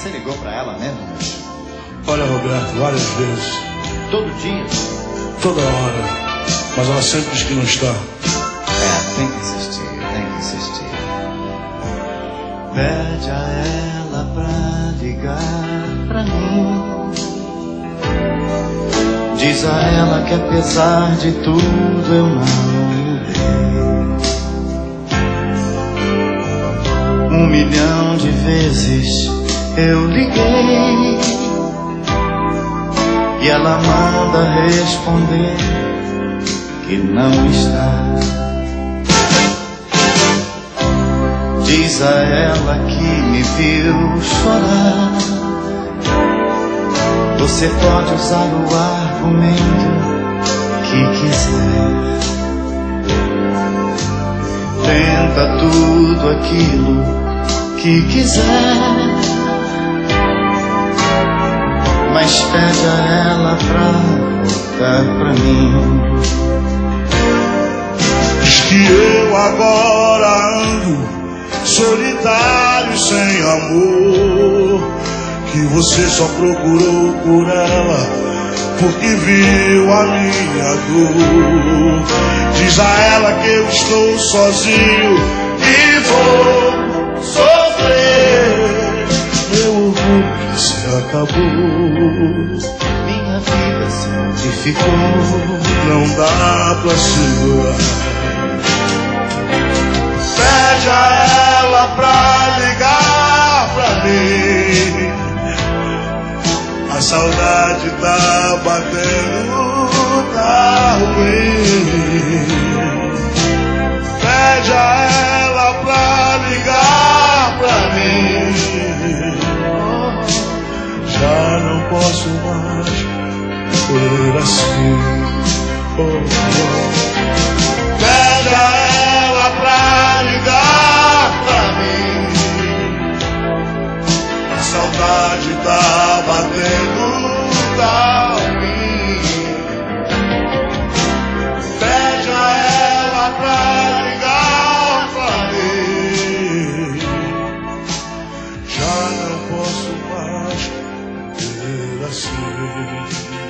Você ligou pra ela mesmo? Olha, Roberto, várias vezes. Todo dia? Toda hora. Mas ela sempre diz que não está. Tem que insistir, tem que insistir. Pede a ela pra ligar pra mim. Diz a ela que apesar de tudo eu não mudei. 1 milhão de vezes eu liguei e ela manda responder que não está. Diz a ela que me viu chorar. Você pode usar o argumento que quiser. Tenta tudo aquilo que quiser, mas pede a ela pra voltar pra mim. Diz que eu agora ando solitário, sem amor, que você só procurou por ela porque viu a minha dor. Diz a ela que eu estou sozinho e vou sofrer. Meu orgulho se acabou, minha vida se modificou. não dá pra segurar. Pede a ela pra ligar pra mim. A saudade tá batendo, tá ruim. Pede a ela pra ligar pra mim. Já não posso mais ser assim. Pede a ela pra ligar pra mim. A saudade tá batendo, tá ruim. Pede a ela pra ligar pra mim. Já não posso mais ter assim.